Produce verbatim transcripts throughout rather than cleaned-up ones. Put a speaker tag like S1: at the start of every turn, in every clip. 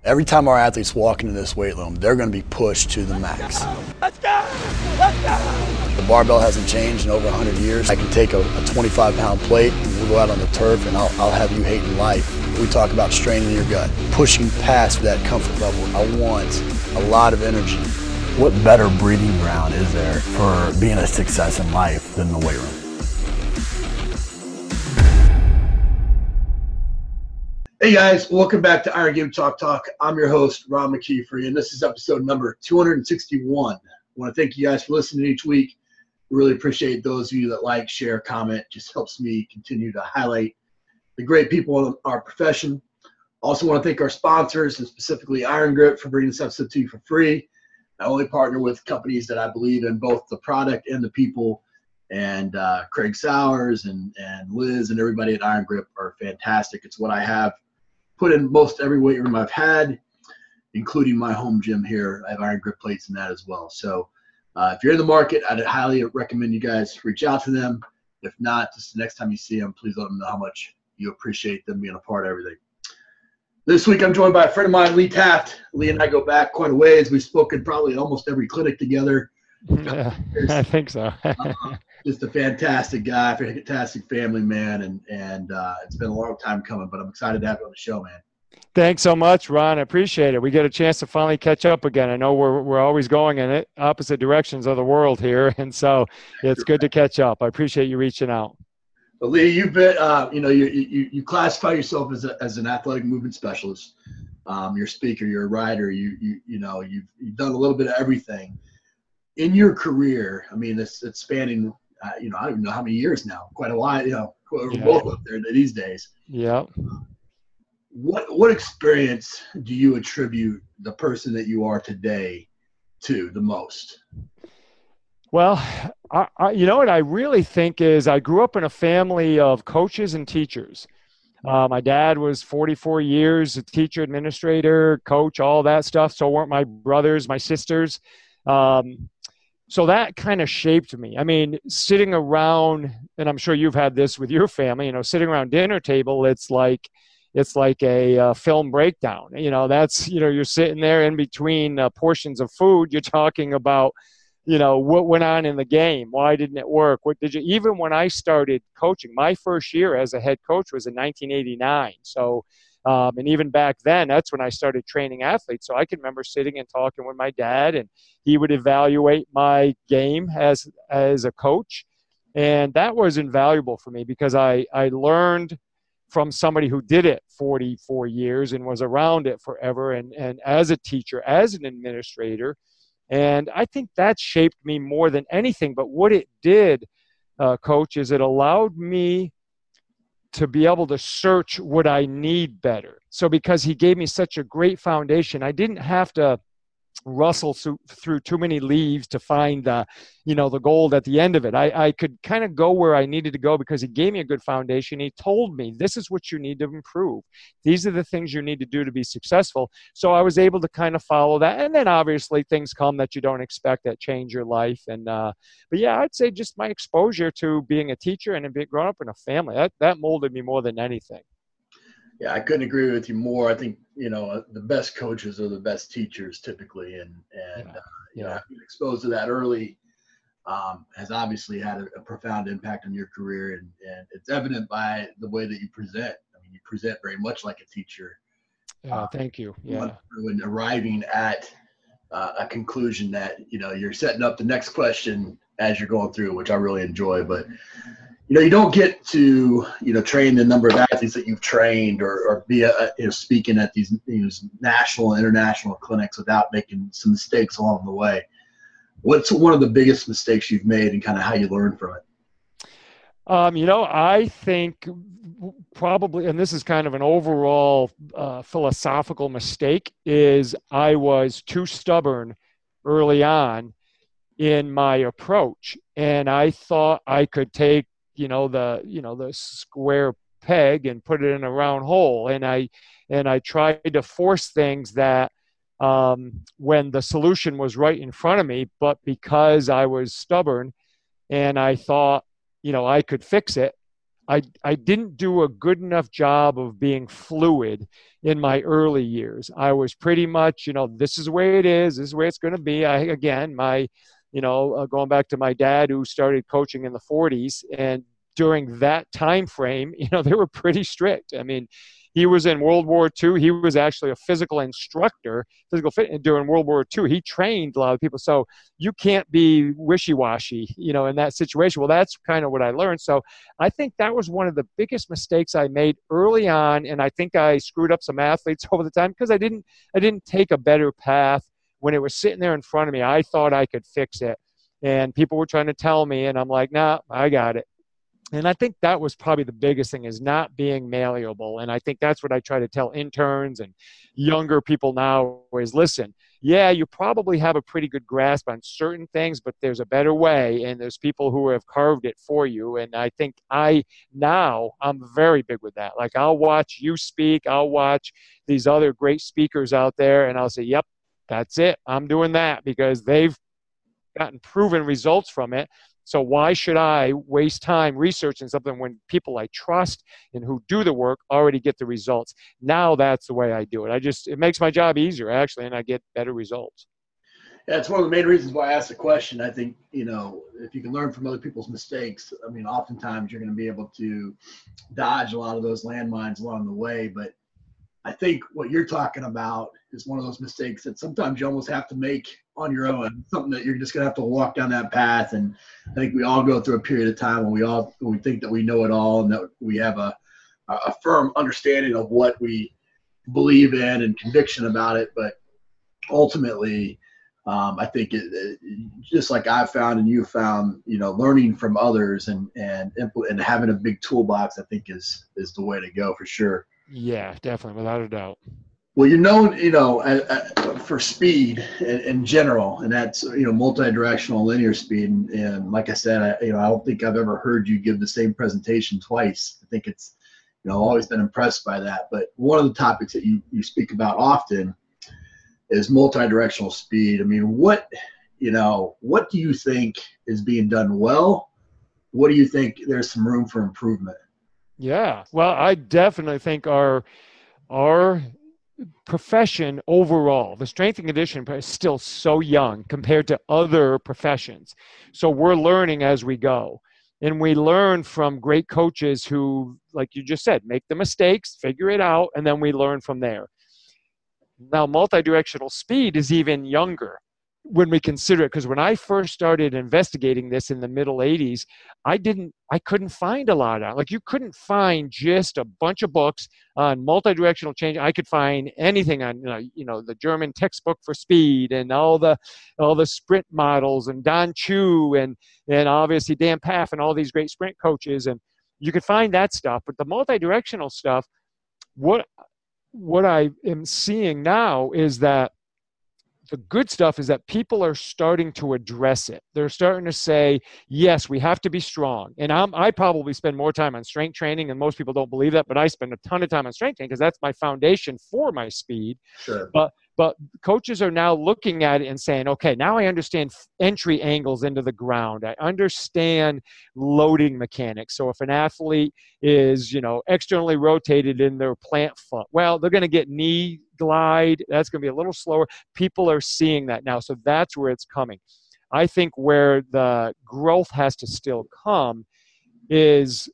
S1: Every time our athletes walk into this weight room, they're going to be pushed to the max.
S2: Let's go! Let's go!
S1: The barbell hasn't changed in over one hundred years. I can take a, a twenty-five pound plate and we'll go out on the turf and I'll, I'll have you hating life. We talk about straining your gut, pushing past that comfort level. I want a lot of energy. What better breeding ground is there for being a success in life than the weight room?
S3: Hey guys, welcome back to Iron Game Talk Talk. I'm your host, Ron McKeefery, and this is episode number two hundred sixty-one. I want to thank you guys for listening each week. Really appreciate those of you that like, share, comment. Just helps me continue to highlight the great people in our profession. Also want to thank our sponsors, and specifically Iron Grip, for bringing this episode to you for free. I only partner with companies that I believe in both the product and the people. And uh, Craig Sowers and, and Liz and everybody at Iron Grip are fantastic. It's what I have put in most every weight room I've had, including my home gym here. I have Iron Grip plates in that as well. So uh, if you're in the market, I'd highly recommend you guys reach out to them. If not, just the next time you see them, please let them know how much you appreciate them being a part of everything. This week I'm joined by a friend of mine, Lee Taft. Lee and I go back quite a ways. We've spoken probably at almost every clinic together.
S2: Yeah, I think so.
S3: uh, just a fantastic guy, fantastic family man, and and uh, it's been a long time coming, but I'm excited to have you on the show, man.
S2: Thanks so much, Ron. I appreciate it. We get a chance to finally catch up again. I know we're we're always going in it, opposite directions of the world here, and so it's good to catch up. I appreciate you reaching out.
S3: Well, Lee, you've been, uh, you know, you, you you classify yourself as a, as an athletic movement specialist. Um, you're a speaker, you're a writer. You you you know, you've you've done a little bit of everything in your career. I mean, it's it's spanning. Uh, you know, I don't even know how many years now. Quite a while. You know, we're
S2: Yeah.
S3: both up there these days.
S2: Yeah.
S3: What what experience do you attribute the person that you are today to the most?
S2: Well, I, I, you know what I really think is I grew up in a family of coaches and teachers. Uh, my dad was forty-four years a teacher, administrator, coach, all that stuff. So weren't my brothers, my sisters. Um, so that kind of shaped me. I mean, sitting around, and I'm sure you've had this with your family, you know, sitting around dinner table, it's like, it's like a uh, film breakdown. You know, that's, you know, you're sitting there in between uh, portions of food. You're talking about, you know, what went on in the game? Why didn't it work? What did you, even when I started coaching, my first year as a head coach was in nineteen eighty-nine. So, um, and even back then, that's when I started training athletes. So I can remember sitting and talking with my dad, and he would evaluate my game as, as a coach. And that was invaluable for me because I, I learned from somebody who did it forty-four years and was around it forever. And, and as a teacher, as an administrator, and I think that shaped me more than anything. But what it did, uh, Coach, is it allowed me to be able to search what I need better. So because he gave me such a great foundation, I didn't have to rustle through too many leaves to find the, you know, the gold at the end of it. I, I could kind of go where I needed to go because he gave me a good foundation. He told me, this is what you need to improve. These are the things you need to do to be successful. So I was able to kind of follow that. And then obviously things come that you don't expect that change your life. And, uh, but yeah, I'd say just my exposure to being a teacher and being growing up in a family, that, that molded me more than anything.
S3: Yeah, I couldn't agree with you more. I think, you know, the best coaches are the best teachers typically. And, and
S2: Yeah.
S3: uh, you
S2: Yeah.
S3: know, being exposed to that early um, has obviously had a, a profound impact on your career. And, and it's evident by the way that you present. I mean, you present very much like a teacher.
S2: Yeah,
S3: uh,
S2: thank you. Yeah.
S3: When arriving at uh, a conclusion that, you know, you're setting up the next question as you're going through, which I really enjoy. But you know, you don't get to, you know, train the number of athletes that you've trained or, or be a, you know, speaking at these, you know, national and international clinics without making some mistakes along the way. What's one of the biggest mistakes you've made and kind of how you learn from it?
S2: Um, you know, I think probably, and this is kind of an overall uh, philosophical mistake, is I was too stubborn early on in my approach. And I thought I could take, you know, the, you know, the square peg and put it in a round hole. And I, and I tried to force things that um, when the solution was right in front of me, but because I was stubborn and I thought, you know, I could fix it, I, I didn't do a good enough job of being fluid in my early years. I was pretty much, you know, this is the way it is. This is the way it's going to be. I, again, my, you know, uh, going back to my dad who started coaching in the forties, and during that time frame, you know, they were pretty strict. I mean, he was in World War Two. He was actually a physical instructor, physical fit during World War Two. He trained a lot of people. So you can't be wishy-washy, you know, in that situation. Well, that's kind of what I learned. So I think that was one of the biggest mistakes I made early on. And I think I screwed up some athletes over the time because I didn't, I didn't take a better path when it was sitting there in front of me. I thought I could fix it. And people were trying to tell me, and I'm like, nah, I got it. And I think that was probably the biggest thing, is not being malleable. And I think that's what I try to tell interns and younger people now is, listen, yeah, you probably have a pretty good grasp on certain things, but there's a better way. And there's people who have carved it for you. And I think I now I'm very big with that. Like, I'll watch you speak. I'll watch these other great speakers out there, and I'll say, yep, that's it. I'm doing that because they've gotten proven results from it. So why should I waste time researching something when people I trust and who do the work already get the results? Now that's the way I do it. I just, it makes my job easier, actually, and I get better results.
S3: Yeah, it's one of the main reasons why I asked the question. I think, you know, if you can learn from other people's mistakes, I mean, oftentimes you're going to be able to dodge a lot of those landmines along the way. But I think what you're talking about is one of those mistakes that sometimes you almost have to make on your own, something that you're just going to have to walk down that path. And I think we all go through a period of time when we all, when we think that we know it all and that we have a, a firm understanding of what we believe in and conviction about it. But ultimately, um, I think it, it, just like I've found and you found, you know, learning from others and, and, and having a big toolbox, I think is, is the way to go for sure.
S2: Yeah, definitely, without a doubt.
S3: Well, you're known, you know, uh, uh, for speed in, in general, and that's, you know, multi-directional linear speed. And, and like I said, I, you know, I don't think I've ever heard you give the same presentation twice. I think it's, you know, always been impressed by that. But one of the topics that you, you speak about often is multi-directional speed. I mean, what, you know, what do you think is being done well? What do you think there's some room for improvement?
S2: Yeah, well, I definitely think our our profession overall, the strength and conditioning is still so young compared to other professions. So we're learning as we go. And we learn from great coaches who, like you just said, make the mistakes, figure it out, and then we learn from there. Now, multi-directional speed is even younger when we consider it, because when I first started investigating this in the middle eighties, I didn't, I couldn't find a lot of, like you couldn't find just a bunch of books on multi-directional change. I could find anything on, you know, you know, the German textbook for speed and all the, all the sprint models and Don Chu and, and obviously Dan Paff and all these great sprint coaches. And you could find that stuff, but the multi-directional stuff, what, what I am seeing now is that the good stuff is that people are starting to address it. They're starting to say, yes, we have to be strong. And I'm, I probably spend more time on strength training, and most people don't believe that, but I spend a ton of time on strength training because that's my foundation for my speed.
S3: Sure.
S2: But But coaches are now looking at it and saying, okay, now I understand entry angles into the ground. I understand loading mechanics. So if an athlete is, you know, externally rotated in their plant foot, well, they're going to get knee glide. That's going to be a little slower. People are seeing that now. So that's where it's coming. I think where the growth has to still come is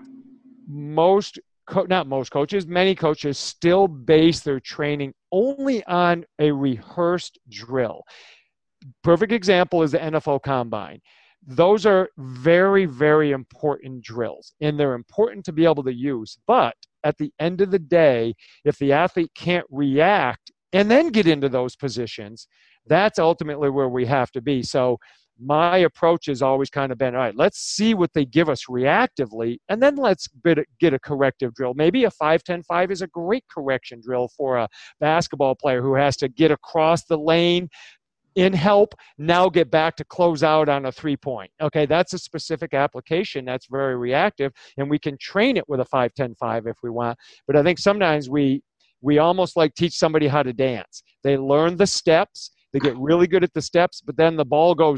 S2: most Co- not most coaches, many coaches still base their training only on a rehearsed drill. Perfect example is the N F L Combine. Those are very, very important drills, and they're important to be able to use. But at the end of the day, if the athlete can't react and then get into those positions, that's ultimately where we have to be. So my approach has always kind of been, all right, let's see what they give us reactively, and then let's get a corrective drill. Maybe a five ten five is a great correction drill for a basketball player who has to get across the lane in help, now get back to close out on a three-point. Okay, that's a specific application that's very reactive, and we can train it with a five ten five if we want. But I think sometimes we we almost like teach somebody how to dance. They learn the steps, they get really good at the steps, but then the ball goes up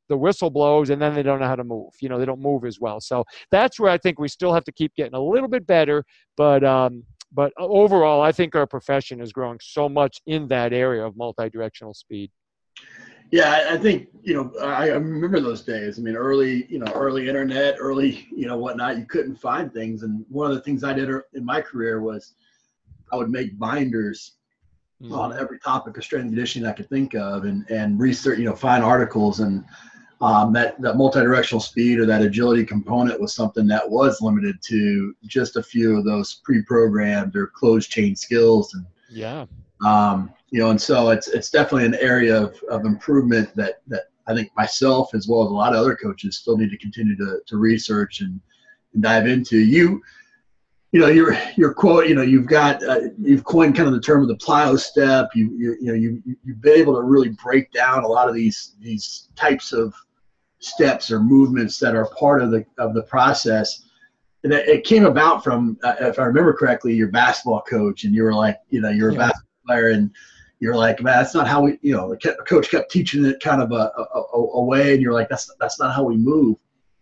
S2: the whistle blows and then they don't know how to move. You know, they don't move as well. So that's where I think we still have to keep getting a little bit better. But um, but overall, I think our profession is growing so much in that area of multi-directional speed.
S3: Yeah, I think, you know, I remember those days. I mean, early, you know, early internet, early, you know, whatnot, you couldn't find things. And one of the things I did in my career was I would make binders mm-hmm. on every topic of strength and conditioning I could think of, and, and research, you know, find articles. And um, that, that multi-directional speed or that agility component was something that was limited to just a few of those pre-programmed or closed chain skills. And
S2: yeah.
S3: Um, you know, and so it's it's definitely an area of, of improvement that, that I think myself as well as a lot of other coaches still need to continue to, to research and, and dive into. You, you know, your your quote, you know, you've got uh, you've coined kind of the term of the plyo step. You you you know you you've been able to really break down a lot of these these types of steps or movements that are part of the of the process. And it came about from, uh, if I remember correctly, your basketball coach, and you were like, you know, you're a yeah. basketball player, and you're like, man, that's not how we, you know, the coach kept teaching it kind of a, a, a way, and you're like, that's that's not how we move.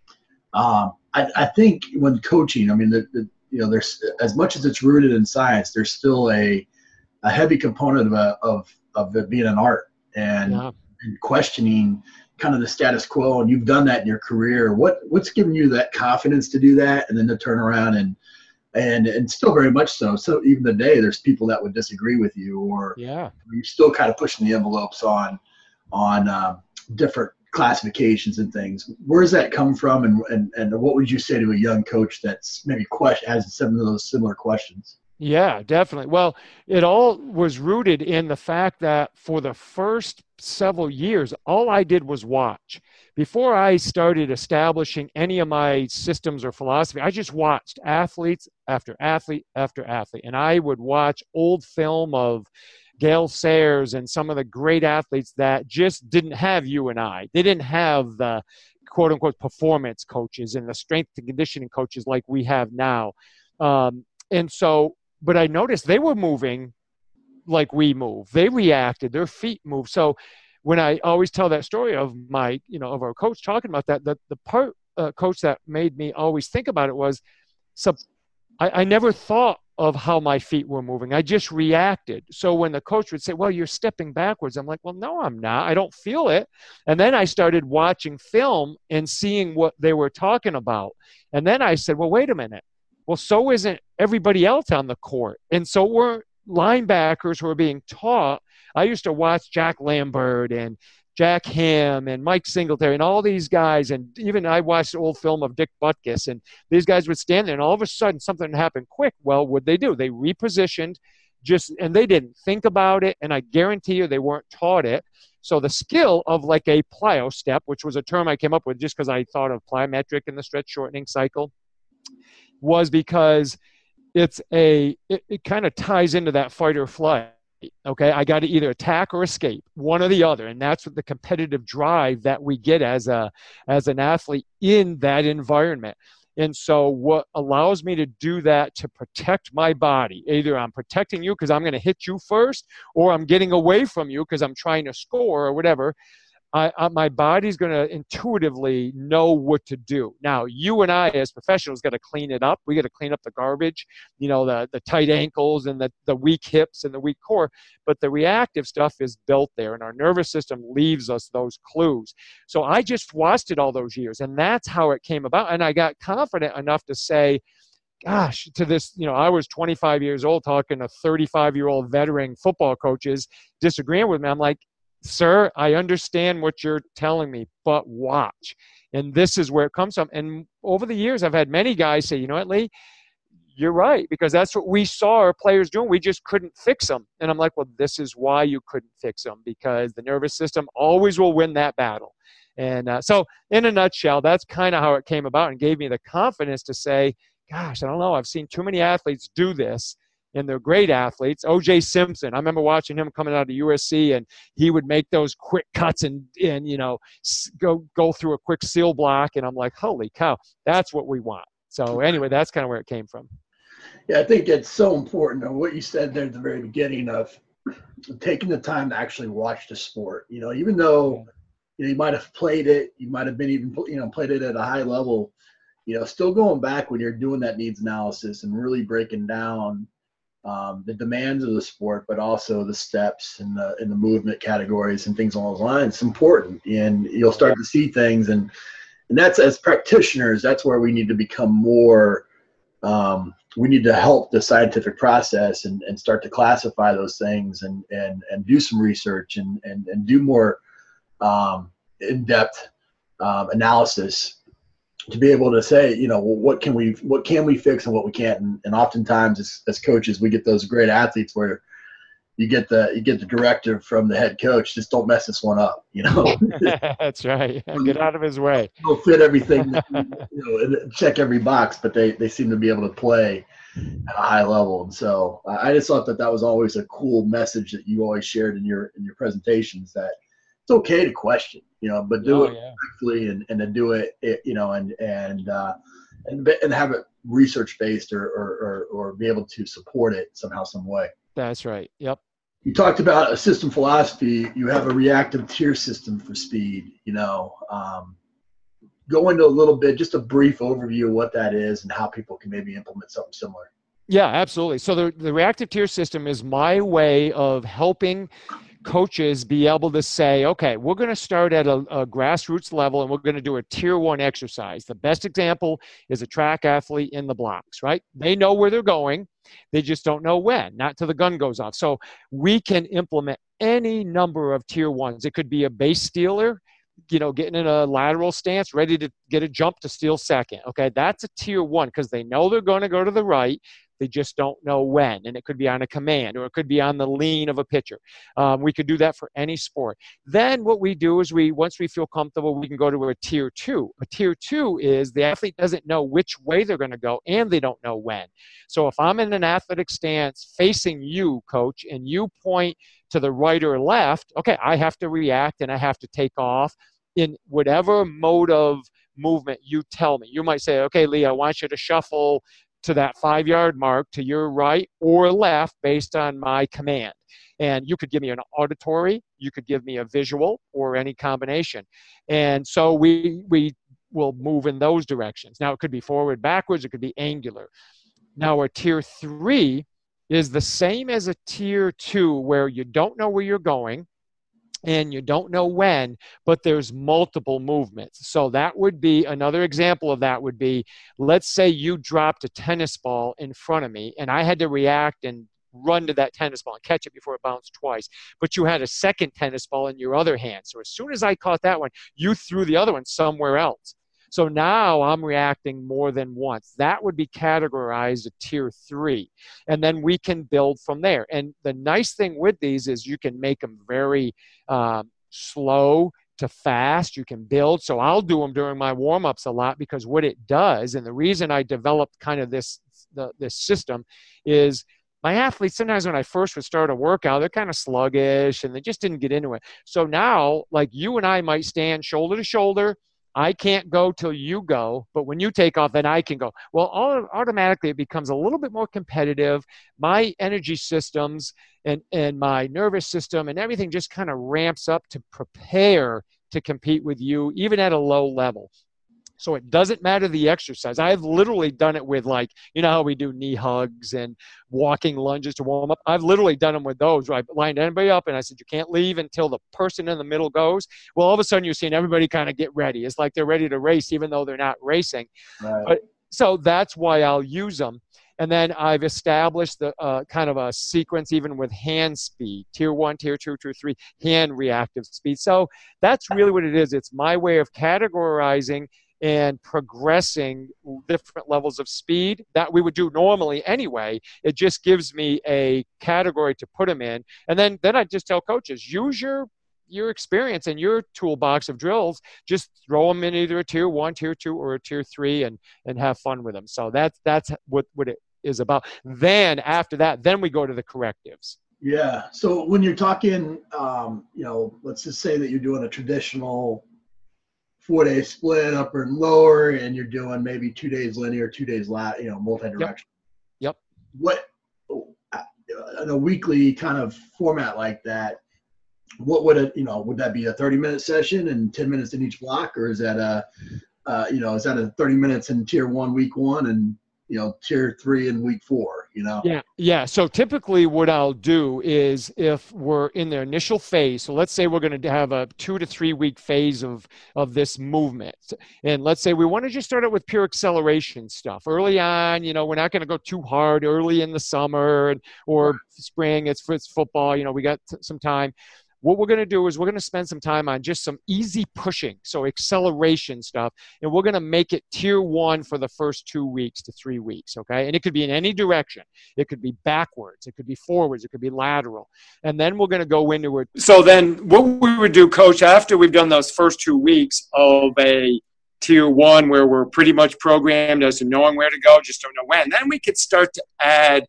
S3: Um, I, I think when coaching, I mean, the, the, you know, there's as much as it's rooted in science, there's still a a heavy component of a, of of it being an art and, yeah. and questioning kind of the status quo, and you've done that in your career. What what's given you that confidence to do that, and then to turn around and and and still very much so. So even today, there's people that would disagree with you, or
S2: yeah,
S3: you're still kind of pushing the envelopes on on um, different classifications and things. Where does that come from, and and and what would you say to a young coach that's maybe question has some of those similar questions?
S2: Yeah, definitely. Well, it all was rooted in the fact that for the first several years, all I did was watch. Before I started establishing any of my systems or philosophy, I just watched athletes after athlete after athlete. And I would watch old film of Gail Sayers and some of the great athletes that just didn't have you and I. They didn't have the quote unquote performance coaches and the strength and conditioning coaches like we have now. Um, and so, but I noticed they were moving like we move. They reacted, their feet moved. So when I always tell that story of my, you know, of our coach talking about that, the, the part uh, coach that made me always think about it was, so I, I never thought of how my feet were moving. I just reacted. So when the coach would say, well, you're stepping backwards, I'm like, well, no, I'm not. I don't feel it. And then I started watching film and seeing what they were talking about. And then I said, well, wait a minute. Well, so isn't everybody else on the court. And so we're linebackers who are being taught. I used to watch Jack Lambert and Jack Ham and Mike Singletary and all these guys. And even I watched old film of Dick Butkus, and these guys would stand there and all of a sudden something happened quick. Well, what they do? They repositioned just, and they didn't think about it. And I guarantee you they weren't taught it. So the skill of like a plyo step, which was a term I came up with just because I thought of plyometric and the stretch shortening cycle, was because it's a, it, it kind of ties into that fight or flight. Okay, I got to either attack or escape, one or the other, and that's what the competitive drive that we get as a as an athlete in that environment. And so what allows me to do that to protect my body, either I'm protecting you because I'm going to hit you first, or I'm getting away from you because I'm trying to score or whatever. I, I, my body's going to intuitively know what to do. Now, you and I as professionals got to clean it up. We got to clean up the garbage, you know, the, the tight ankles and the, the weak hips and the weak core. But the reactive stuff is built there, and our nervous system leaves us those clues. So I just watched it all those years, and that's how it came about. And I got confident enough to say, gosh, to this, you know, I was twenty-five years old talking to thirty-five-year-old veteran football coaches disagreeing with me. I'm like, sir, I understand what you're telling me, but watch. And this is where it comes from. And over the years, I've had many guys say, you know what, Lee, you're right, because that's what we saw our players doing. We just couldn't fix them. And I'm like, well, this is why you couldn't fix them, because the nervous system always will win that battle. And uh, so in a nutshell, that's kind of how it came about, and gave me the confidence to say, gosh, I don't know, I've seen too many athletes do this. And they're great athletes. O J Simpson, I remember watching him coming out of U S C, and he would make those quick cuts and, and you know, go go through a quick seal block. And I'm like, holy cow, that's what we want. So anyway, that's kind of where it came from.
S3: Yeah, I think it's so important. And what you said there at the very beginning of taking the time to actually watch the sport. You know, even though you know, you might have played it, you might have been even, you know, played it at a high level, you know, still going back when you're doing that needs analysis and really breaking down um, the demands of the sport, but also the steps and the, and the movement categories and things along those lines. It's important, and you'll start to see things. And, and that's, as practitioners, that's where we need to become more, um, we need to help the scientific process and, and start to classify those things and, and, and do some research and, and, and do more um, in-depth um, analysis to be able to say, you know, well, what can we, what can we fix and what we can't. And, and oftentimes as, as coaches, we get those great athletes where you get the, you get the directive from the head coach, just don't mess this one up, you know.
S2: That's right. Get out of his way.
S3: They'll fit everything, you know, and check every box, but they, they seem to be able to play at a high level. And so I just thought that that was always a cool message that you always shared in your, in your presentations, that it's okay to question, you know, but do
S2: Oh,
S3: it
S2: yeah.
S3: correctly and, and to do it, it, you know, and, and, uh, and, and have it research based or, or, or, or be able to support it somehow, some way.
S2: That's right. Yep.
S3: You talked about a system philosophy. You have a reactive tier system for speed, you know, um, go into a little bit, just a brief overview of what that is and how people can maybe implement something similar.
S2: Yeah, absolutely. So the, the reactive tier system is my way of helping coaches be able to say, okay, we're going to start at a, a grassroots level and we're going to do a tier one exercise. The best example is a track athlete in the blocks, right? They know where they're going. They just don't know when, not till the gun goes off. So we can implement any number of tier ones. It could be a base stealer, you know, getting in a lateral stance, ready to get a jump to steal second. Okay, that's a tier one because they know they're going to go to the right. They just don't know when. And it could be on a command or it could be on the lean of a pitcher. Um, we could do that for any sport. Then what we do is we, once we feel comfortable, we can go to a tier two. A tier two is the athlete doesn't know which way they're going to go and they don't know when. So if I'm in an athletic stance facing you, coach, and you point to the right or left, okay, I have to react and I have to take off in whatever mode of movement you tell me. You might say, okay, Lee, I want you to shuffle to that five yard mark to your right or left based on my command. And you could give me an auditory, you could give me a visual, or any combination. And so we we will move in those directions. Now it could be forward, backwards, it could be angular. Now a tier three is the same as a tier two, where you don't know where you're going and you don't know when, but there's multiple movements. So that would be another example of that would be, let's say you dropped a tennis ball in front of me and I had to react and run to that tennis ball and catch it before it bounced twice. But you had a second tennis ball in your other hand. So as soon as I caught that one, you threw the other one somewhere else. So now I'm reacting more than once. That would be categorized a tier three. And then we can build from there. And the nice thing with these is you can make them very um, slow to fast. You can build. So I'll do them during my warm-ups a lot, because what it does, and the reason I developed kind of this, the, this system is my athletes, sometimes when I first would start a workout, they're kind of sluggish and they just didn't get into it. So now, like you and I might stand shoulder to shoulder. I can't go till you go, but when you take off, then I can go. Well, automatically it becomes a little bit more competitive. My energy systems and, and my nervous system and everything just kind of ramps up to prepare to compete with you, even at a low level. So it doesn't matter the exercise. I've literally done it with, like, you know how we do knee hugs and walking lunges to warm up? I've literally done them with those, where I lined everybody up and I said, you can't leave until the person in the middle goes. Well, all of a sudden you're seeing everybody kind of get ready. It's like they're ready to race, even though they're not racing.
S3: Right.
S2: But, so that's why I'll use them. And then I've established the uh, kind of a sequence even with hand speed, tier one, tier two, tier three, hand reactive speed. So that's really what it is. It's my way of categorizing and progressing different levels of speed that we would do normally anyway. It just gives me a category to put them in. And then, then I just tell coaches, use your your experience and your toolbox of drills, just throw them in either a tier one, tier two, or a tier three, and and have fun with them. So that's that's what, what it is about. Then after that, then we go to the correctives.
S3: Yeah. So when you're talking, um, you know, let's just say that you're doing a traditional four-day split, upper and lower, and you're doing maybe two days linear, two days lat, you know, multi-directional.
S2: Yep.
S3: What, in a weekly kind of format like that, what would it, you know, would that be a thirty minute session and ten minutes in each block, or is that a, uh, you know, is that a thirty minutes in tier one, week one, and, you know, tier three in week four, you know?
S2: Yeah. Yeah. So typically what I'll do is if we're in the initial phase, so let's say we're going to have a two to three week phase of, of this movement. And let's say we want to just start out with pure acceleration stuff early on. You know, we're not going to go too hard early in the summer or
S3: Right.
S2: spring. It's, it's football. You know, we got t- some time. What we're going to do is we're going to spend some time on just some easy pushing, so acceleration stuff, and we're going to make it tier one for the first two weeks to three weeks, okay? And it could be in any direction. It could be backwards. It could be forwards. It could be lateral. And then we're going to go into it. So then what we would do, Coach, after we've done those first two weeks of a tier one where we're pretty much programmed as to knowing where to go, just don't know when, then we could start to add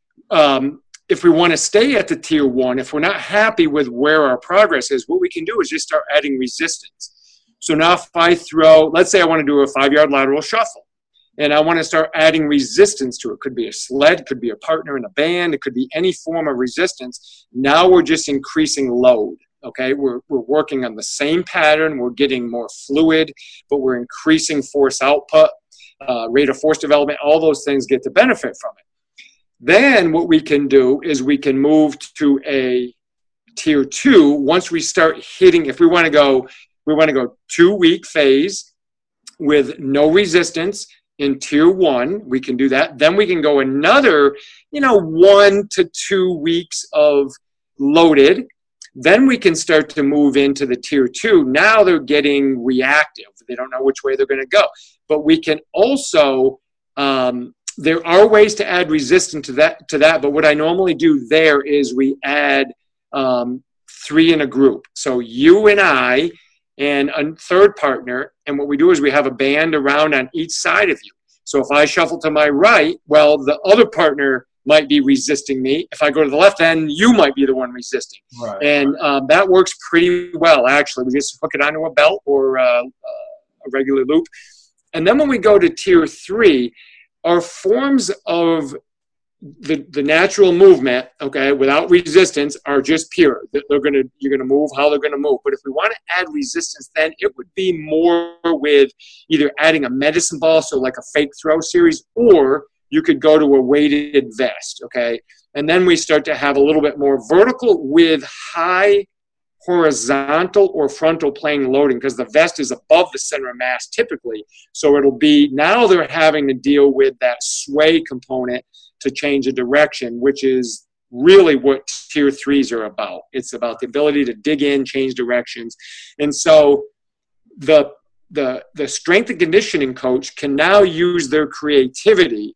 S2: um, – if we want to stay at the tier one, if we're not happy with where our progress is, what we can do is just start adding resistance. So now if I throw, let's say I want to do a five-yard lateral shuffle, and I want to start adding resistance to it. Could be a sled, could be a partner in a band, it could be any form of resistance. Now we're just increasing load, okay? We're, we're working on the same pattern. We're getting more fluid, but we're increasing force output, uh, rate of force development. All those things get to benefit from it. Then what we can do is we can move to a tier two. Once we start hitting, if we want to go, we want to go two week phase with no resistance in tier one, we can do that. Then we can go another, you know, one to two weeks of loaded. Then we can start to move into the tier two. Now they're getting reactive. They don't know which way they're going to go. But we can also, um, there are ways to add resistance to that, to that, but what I normally do there is we add um, three in a group. So you and I and a third partner, and what we do is we have a band around on each side of you. So if I shuffle to my right, well, the other partner might be resisting me. If I go to the left end, you might be the one resisting.
S3: Right.
S2: And um, that works pretty well, actually. We just hook it onto a belt or uh, uh, a regular loop. And then when we go to tier three, our forms of the, the natural movement, okay, without resistance are just pure. They're gonna, you're gonna move how they're gonna move. But if we want to add resistance, then it would be more with either adding a medicine ball, so like a fake throw series, or you could go to a weighted vest, okay? And then we start to have a little bit more vertical with high horizontal or frontal plane loading, because the vest is above the center of mass typically. So it'll be, now they're having to deal with that sway component to change a direction, which is really what tier threes are about. It's about the ability to dig in, change directions. And so the the the strength and conditioning coach can now use their creativity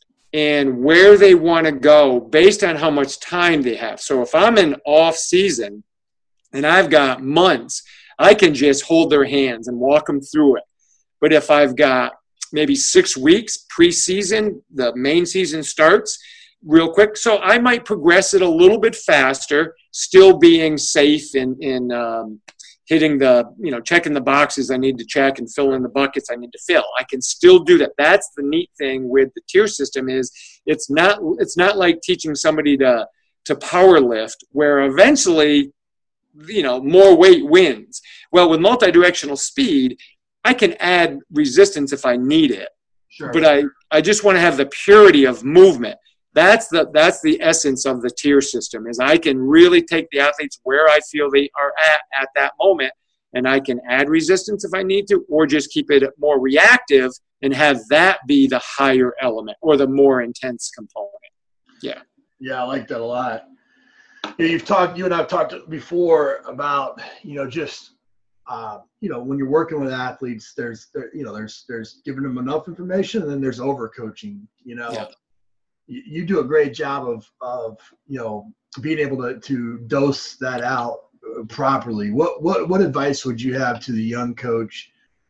S2: and where they want to go based on how much time they have. So if I'm in off season and I've got months, I can just hold their hands and walk them through it. But if I've got maybe six weeks preseason, the main season starts real quick. So I might progress it a little bit faster, still being safe in, in um, hitting the, you know, checking the boxes I need to check and fill in the buckets I need to fill. I can still do that. That's the neat thing with the tier system is it's not, it's not like teaching somebody to, to power lift where eventually, you know, more weight wins. Well, with multi-directional speed, I can add resistance if I need it.
S3: Sure.
S2: But I, I just want to have the purity of movement. That's the that's the essence of the tier system, is I can really take the athletes where I feel they are at at that moment, and I can add resistance if I need to, or just keep it more reactive and have that be the higher element or the more intense component. Yeah.
S3: Yeah, I like that a lot. You know, you've talked, you and I've talked before about, you know, just, uh, you know, when you're working with athletes, there's, there, you know, there's, there's giving them enough information, and then there's over coaching, you know.
S2: Yeah.
S3: You, you do a great job of, of, you know, being able to, to dose that out properly. What, what, what advice would you have to the young coach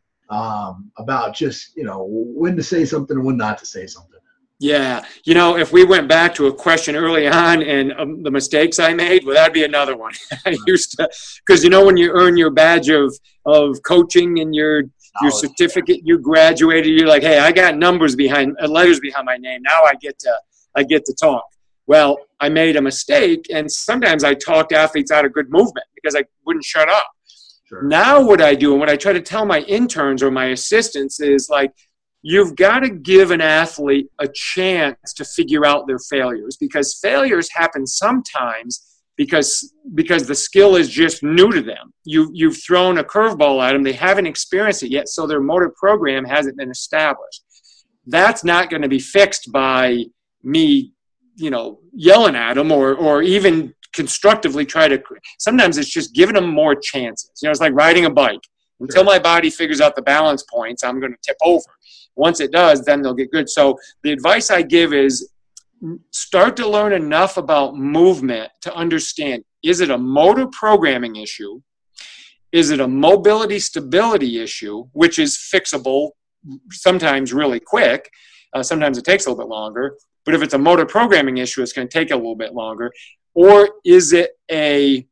S3: um, about just, you know, when to say something and when not to say something?
S2: Yeah. You know, if we went back to a question early on and um, the mistakes I made, well, that'd be another one. I used to, because, you know, when you earn your badge of, of coaching and your, your certificate, you graduated, you're like, hey, I got numbers behind, uh, letters behind my name. Now I get to, I get to talk. Well, I made a mistake, and sometimes I talked athletes out of good movement because I wouldn't shut up. Sure. Now what I do, and what I try to tell my interns or my assistants is like, you've got to give an athlete a chance to figure out their failures, because failures happen sometimes because because the skill is just new to them. You, you've thrown a curveball at them. They haven't experienced it yet, so their motor program hasn't been established. That's not going to be fixed by me, you know, yelling at them or or even constructively try to. Sometimes it's just giving them more chances. You know, it's like riding a bike. Until my body figures out the balance points, I'm going to tip over. Once it does, then they'll get good. So the advice I give is start to learn enough about movement to understand, is it a motor programming issue? Is it a mobility stability issue, which is fixable sometimes really quick? Uh, sometimes it takes a little bit longer. But if it's a motor programming issue, it's going to take a little bit longer. Or is it a,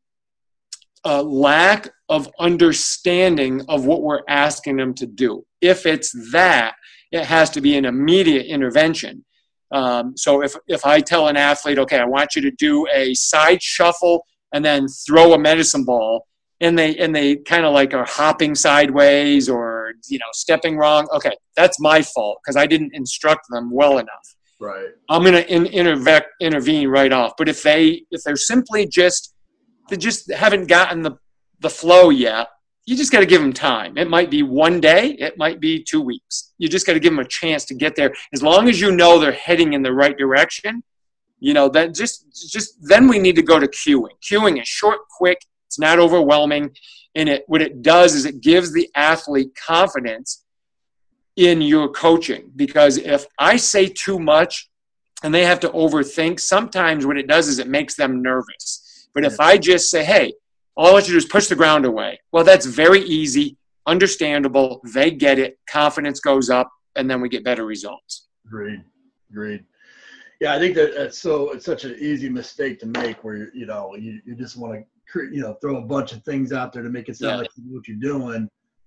S2: a lack of understanding of what we're asking them to do? If it's that, it has to be an immediate intervention. Um, so if, if I tell an athlete, okay, I want you to do a side shuffle and then throw a medicine ball, and they and they kind of like are hopping sideways or, you know, stepping wrong, okay, that's my fault because I didn't instruct them well enough.
S3: Right.
S2: I'm going to in, interve- intervene right off. But if they if they're simply just they just haven't gotten the the flow yet, you just got to give them time. It might be one day, it might be two weeks. You just got to give them a chance to get there. As long as you know they're heading in the right direction, you know, that just just then we need to go to cueing. Cueing is short, quick, it's not overwhelming, and it what it does is it gives the athlete confidence in your coaching. Because if I say too much and they have to overthink, sometimes what it does is it makes them nervous. But if I just say, hey, all I want you to do is push the ground away. Well, that's very easy, understandable. They get it. Confidence goes up, and then we get better results.
S3: Agreed. Agreed. Yeah, I think that that's so it's such an easy mistake to make where, you know, you, you just want to, you know, throw a bunch of things out there to make it sound yeah. like you know what you're doing.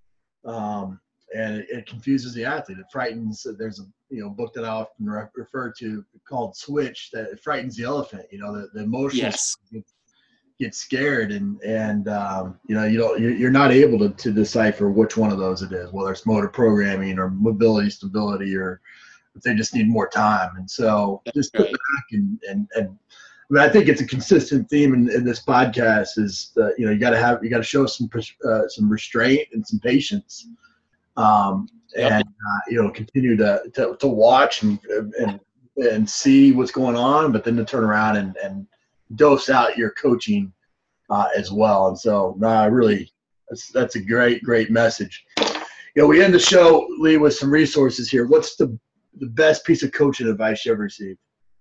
S3: Um, and it, it confuses the athlete. It frightens. There's a, you know, book that I often re- refer to called Switch that it frightens the elephant, you know, the, the emotions.
S2: Yes.
S3: Get scared and and um, you know you don't you're not able to, to decipher which one of those it is, whether it's motor programming or mobility stability, or if they just need more time. And so just
S2: right.
S3: sit back and and, and I, mean, I think it's a consistent theme in, in this podcast is that, you know, you got to have you got to show some uh, some restraint and some patience, um, yep. and uh, you know continue to, to to watch and and and see what's going on, but then to turn around and and dose out your coaching uh, as well. And so, no, I really, that's, that's a great, great message. You know, we end the show, Lee, with some resources here. What's the the best piece of coaching advice you ever received?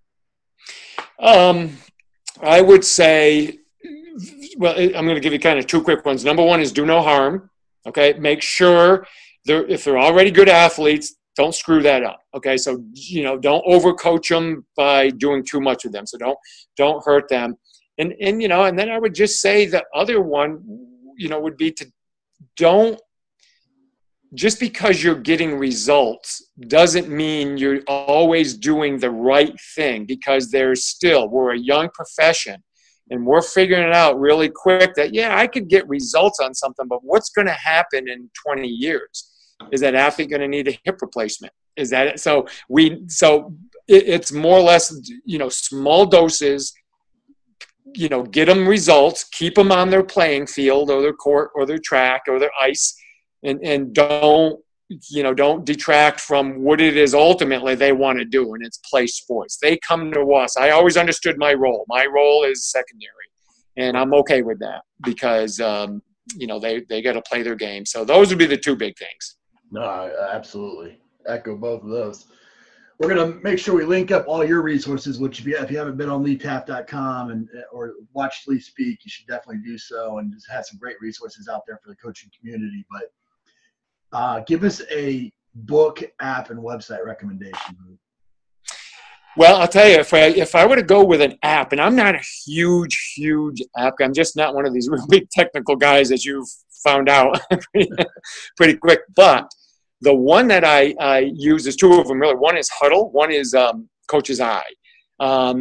S2: Um, I would say, well, I'm going to give you kind of two quick ones. Number one is do no harm. Okay. Make sure they're, if they're already good athletes, don't screw that up. Okay. So, you know, don't overcoach them by doing too much with them. So don't, don't hurt them. And, and, you know, and then I would just say the other one, you know, would be to don't, just because you're getting results doesn't mean you're always doing the right thing, because there's still, we're a young profession and we're figuring it out really quick that, yeah, I could get results on something, but what's going to happen in twenty years? Is that athlete going to need a hip replacement? Is that it? So we, so it, it's more or less, you know, small doses, you know, get them results, keep them on their playing field or their court or their track or their ice, and, and don't, you know, don't detract from what it is ultimately they want to do, and it's play sports. They come to us. I always understood my role. My role is secondary, and I'm okay with that because, um, you know, they, they got to play their game. So those would be the two big things.
S3: No, absolutely. Echo both of those. We're going to make sure we link up all your resources, which if you, if you haven't been on lee taft dot com and or watched Lee speak, you should definitely do so, and just have some great resources out there for the coaching community. But uh, give us a book, app, and website recommendation.
S2: Well, I'll tell you, if I, if I were to go with an app, and I'm not a huge, huge app guy, I'm just not one of these real big technical guys, as you've found out pretty, pretty quick. But the one that I, I use is two of them, really. One is Huddle. One is um, Coach's Eye. Um,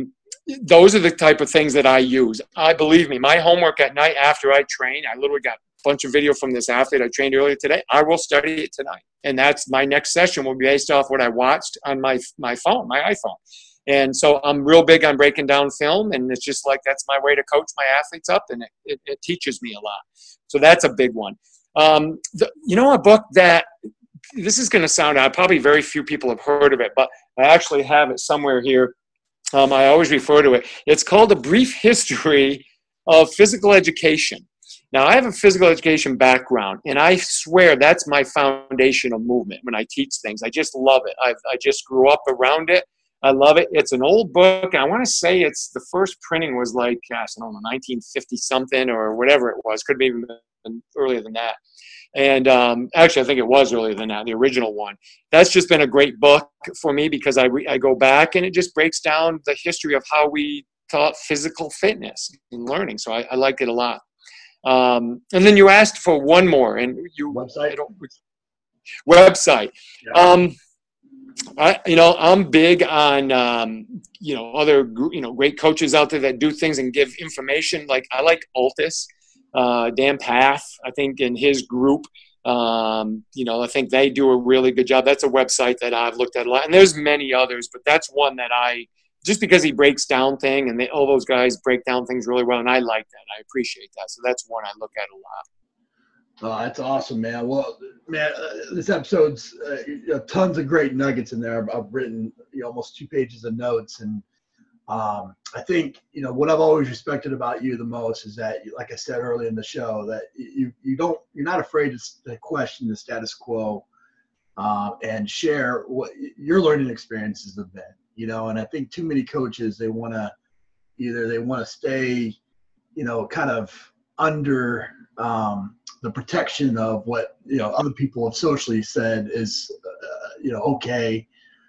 S2: those are the type of things that I use. I believe me, my homework at night after I train, I literally got a bunch of video from this athlete I trained earlier today. I will study it tonight. And that's my next session will be based off what I watched on my my phone, my iPhone. And so I'm real big on breaking down film, and it's just like that's my way to coach my athletes up, and it, it, it teaches me a lot. So that's a big one. Um, the, you know, a book that, this is going to sound odd, probably very few people have heard of it, but I actually have it somewhere here. Um, I always refer to it. It's called A Brief History of Physical Education. Now, I have a physical education background, and I swear that's my foundational movement when I teach things. I just love it. I've, I just grew up around it. I love it. It's an old book. I want to say it's the first printing was like, gosh, I don't know, nineteen fifty something or whatever it was. Could be even earlier than that. And um, actually, I think it was earlier than that, the original one. That's just been a great book for me because I, re- I go back and it just breaks down the history of how we taught physical fitness and learning. So I, I like it a lot. Um, and then you asked for one more. and you
S3: Website?
S2: I don't, website.
S3: Yeah.
S2: Um, I, you know, I'm big on, um, you know, other, you know, great coaches out there that do things and give information. Like I like Altus, uh, Dan Path, I think in his group, um, you know, I think they do a really good job. That's a website that I've looked at a lot, and there's many others, but that's one that I, just because he breaks down things and they, all those guys break down things really well. And I like that. I appreciate that. So that's one I look at a lot.
S3: Oh, that's awesome, man. Well, man, uh, this episode's uh, you know, tons of great nuggets in there. I've, I've written you know, almost two pages of notes, and um, I think you know what I've always respected about you the most is that, like I said earlier in the show, that you you don't you're not afraid to, to question the status quo uh, and share what your learning experiences have been. You know, and I think too many coaches, they want to either they want to stay, you know, kind of under um, the protection of what, you know, other people have socially said is, uh, you know, okay,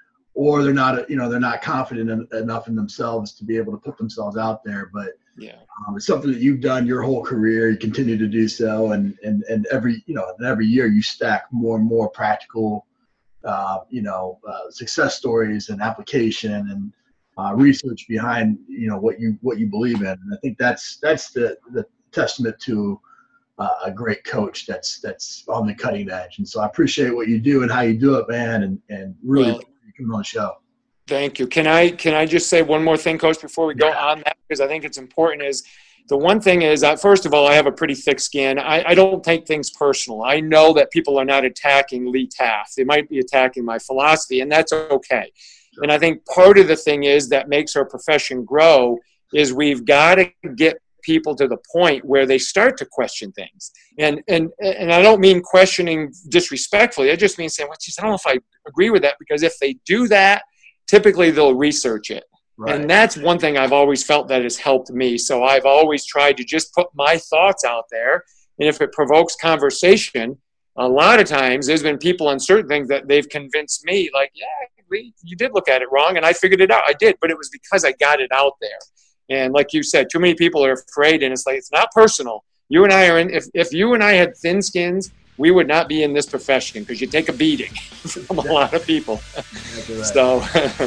S3: or they're not, you know, they're not confident in, enough in themselves to be able to put themselves out there. But
S2: yeah,
S3: um, it's something that you've done your whole career. You continue to do so, and and and every, you know, and every year you stack more and more practical, uh, you know, uh, success stories and application and uh, research behind, you know, what you what you believe in. And I think that's that's the the testament to uh, a great coach that's that's on the cutting edge. And so I appreciate what you do and how you do it, man. And and really
S2: well,
S3: you coming on the show.
S2: Thank you. Can I can I just say one more thing, Coach, before we go
S3: Yeah.
S2: on that, because I think it's important. Is the one thing is, uh, first of all, I have a pretty thick skin. I, I don't take things personal. I know that people are not attacking Lee Taft. They might be attacking my philosophy, and that's okay.
S3: Sure.
S2: And I think part of the thing is that makes our profession grow is we've got to get people to the point where they start to question things. And and and I don't mean questioning disrespectfully. I just mean saying, well, geez, I don't know if I agree with that, because if they do that, typically they'll research it.
S3: Right.
S2: And that's one thing I've always felt that has helped me. So I've always tried to just put my thoughts out there. And if it provokes conversation, a lot of times there's been people on certain things that they've convinced me, like, yeah, Lee, you did look at it wrong. And I figured it out. I did, but it was because I got it out there. And like you said, too many people are afraid, and it's like, it's not personal. You and I are in, if, if you and I had thin skins, we would not be in this profession, because you take a beating from a lot of people.
S3: Exactly right.
S2: So,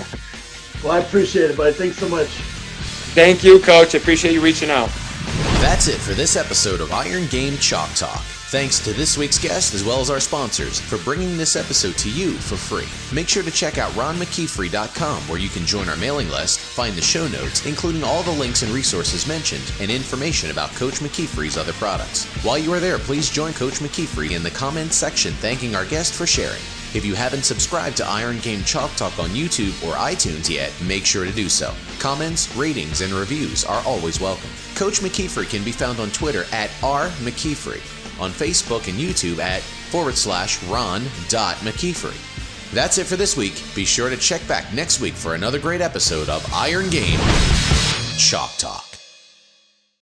S3: well, I appreciate it, buddy. Thanks so much.
S2: Thank you, Coach. I appreciate you reaching out.
S4: That's it for this episode of Iron Game Chalk Talk. Thanks to this week's guest as well as our sponsors for bringing this episode to you for free. Make sure to check out ron mckeefery dot com, where you can join our mailing list, find the show notes, including all the links and resources mentioned, and information about Coach McKeefery's other products. While you are there, please join Coach McKeefery in the comments section thanking our guest for sharing. If you haven't subscribed to Iron Game Chalk Talk on YouTube or iTunes yet, make sure to do so. Comments, ratings, and reviews are always welcome. Coach McKeefery can be found on Twitter at r mckeefery, on Facebook and YouTube at forward slash ron dot mckeefery. That's it for this week. Be sure to check back next week for another great episode of Iron Game Chalk Talk.